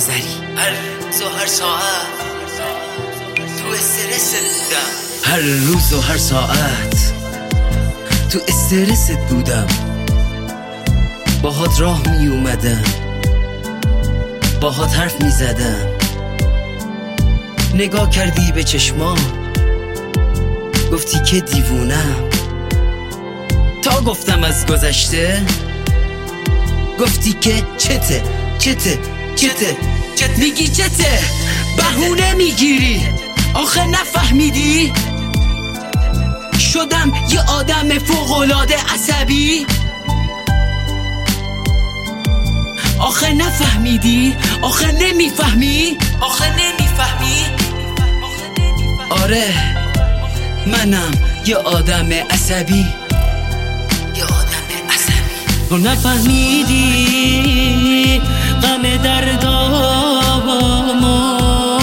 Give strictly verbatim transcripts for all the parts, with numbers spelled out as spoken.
آذری. هر روز و هر ساعت تو استرست بودم، هر روز و هر ساعت تو استرست بودم. باهات راه می اومدم، باهات حرف می زدم. نگاه کردی به چشمام، گفتی که دیوونم. تا گفتم از گذشته، گفتی که چته چته چته چته میگی چته، بهونه میگیری. آخه نفهمیدی شدم یه آدم فوق‌العاده عصبی؟ آخه نفهمیدی؟ آخه نمیفهمی؟ آخه نمیفهمی؟ آره منم یه آدم عصبی، یه آدم عصبی. تو نفهمیدی غم دردامو،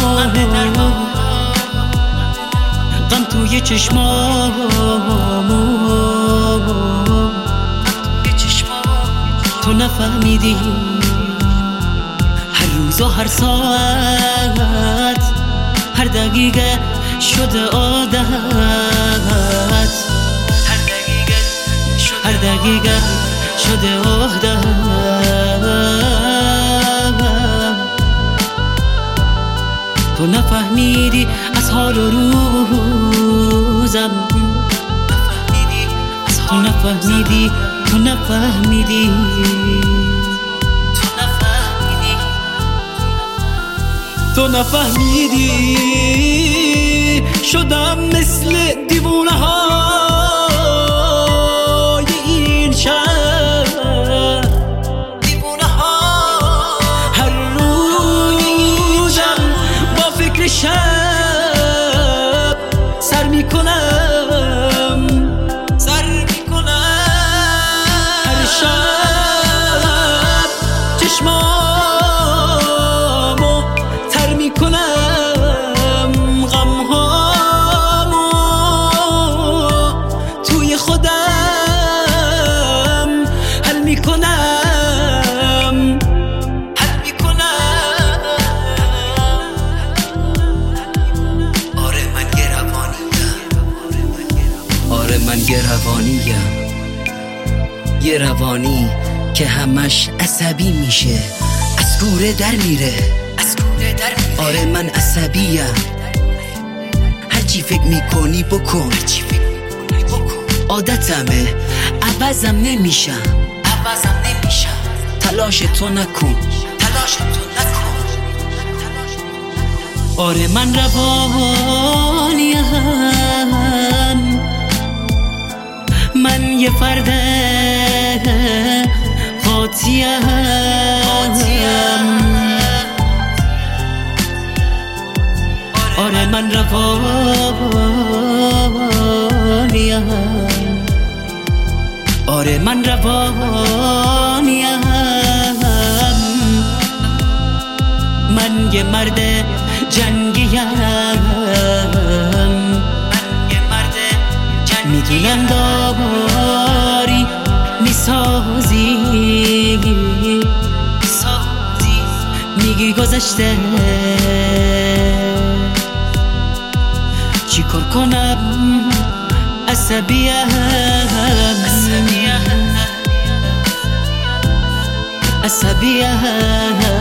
غم توی چشمامو. تو نفهمیدی هر روز و هر ساعت، هر دقیقه شده عادت، هر دقیقه شده عادت. تو نفهمیدی از حال و روزم، تو نفهمیدی، تو نفهمیدی، تو نفهمیدی شدم مثل دیوونه های این شهر. دیوونه ها هر روزم با فکر شب سر میکنم، سر میکنم. هر شب چشمامو تر میکنم، غمهامو توی خودم حل میکنم، حل میکنم. آره من یه روانیم، آره من یه روانیم، یه روانی که همش عصبی میشه، از کوره در میره، از کوره در میره. آره من عصبیم، هرچی فکر میکنی بکن، عادتمه عوضم نمیشم، عوضم نمیشم. تلاش تو نکن، تلاش تو نکن. آره من روانیم، من یه فرد قاطیم. آره من روانیم، آره من روانیم. من یه مرد جنگیم، من یه مرد جنگیم. میدونم داری میسازی، میسازی. میگی گذشته چی کار کنم، عصبیم، عصبیم، عصبیم.